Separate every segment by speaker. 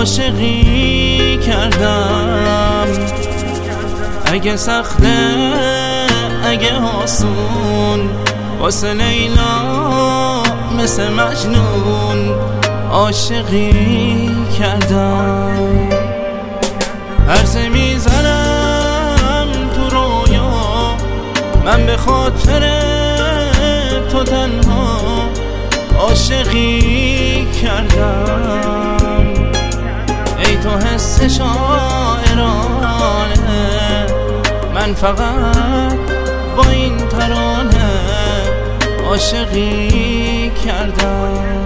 Speaker 1: عاشقی کردم. اگه سخته اگه آسون، واسه لیلا مثل مجنون عاشقی کردم. عرضه میزنم تو رویا، من به خاطر تو تنها عاشقی کردم. ای تو حس شاعرانه، من فقط با این ترانه عاشقی کردم.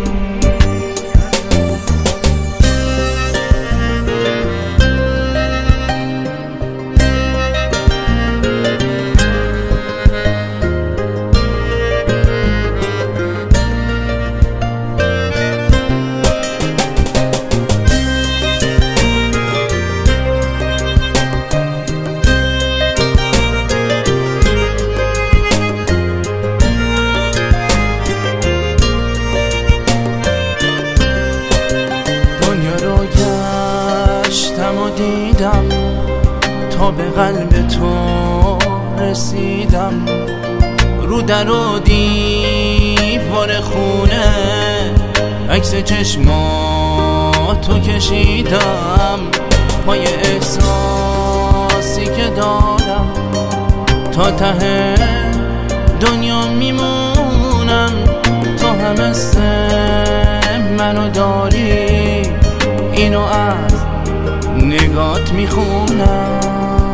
Speaker 1: دیدم تا به قلب تو رسیدم، رو در و دیوار خونه عکس چشماتو کشیدم. پای احساسی که دارم تا ته دنیا میمونم. تو هم مثل منو داری، اینو از نگات میخونم.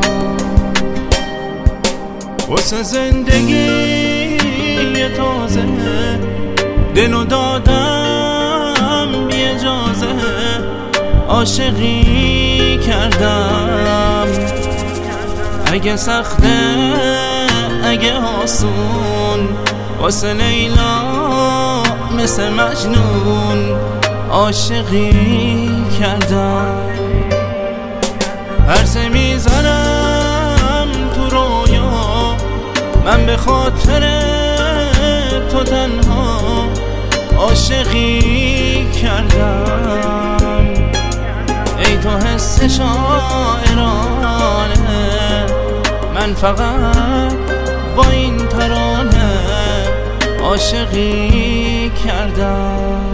Speaker 1: واسه زندگی تازه دلو دادم بی اجازه عاشقی کردم. اگه سخته اگه آسون، واسه لیلا مثل مجنون عاشقی کردم. عرضه میزنم تو رویا، من به خاطر تو تنها عاشقی کردم. ای تو حس شاعرانه، من فقط با این ترانه عاشقی کردم.